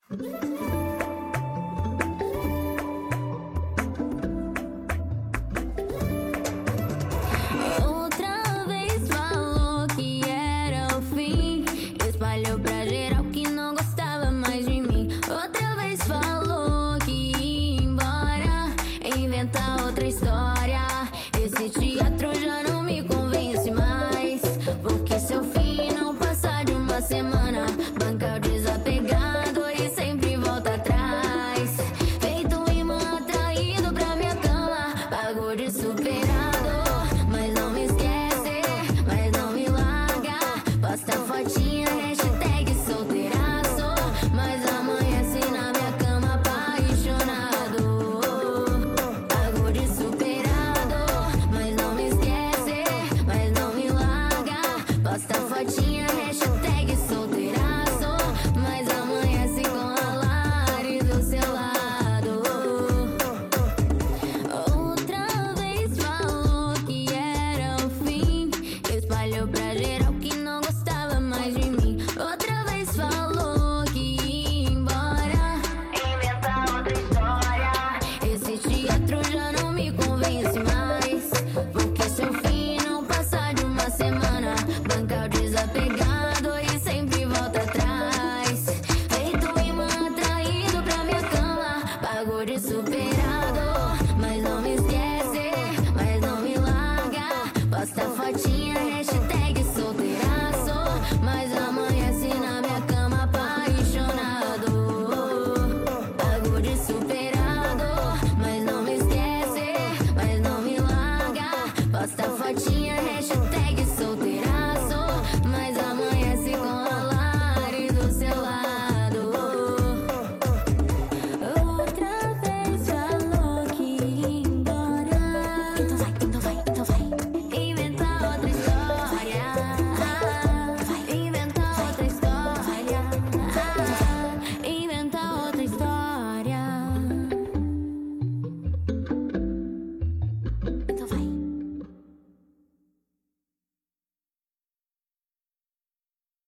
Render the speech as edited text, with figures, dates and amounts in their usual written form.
Outra vez falou que era o fim, espalhou pra geral que não gostava mais de mim. Outra vez falou que ia embora, inventar outra história. Esse teatro já não me convence mais, porque seu fim não passa de uma semana. Banca o desapegado e sempre volta atrás. Feito um imã atraído pra minha cama, pago de superado, mas não me esquece, mas não me larga. Posta fotinha, hashtag solteiraço, mas amanhece na minha cama apaixonado. Pago de superado, mas não me esquece, mas não me larga. Posta fotinha, hashtag solteiraço, mas amanhece com a Lari do seu lado. Outra vez falou que era o fim, espalhou pra geral que não gostava mais de mim. Outra vez falou que ia embora, inventar outra história. Esse teatro já não me convence mais, porque seu fim não passa de uma semana. Banca o desapegado e sempre volta atrás. Feito um imã atraído pra minha cama, pago de superado, mas não me esquece, mas não me larga. Posta fotinha, hashtag solteiraço, mas amanhece na minha cama apaixonado. Pago de superado, mas não me esquece, mas não me larga. Posta fotinha, hashtag solteiraço, mas amanhece com a Lari do seu lado. Outra vez falou que ia embora, então vai.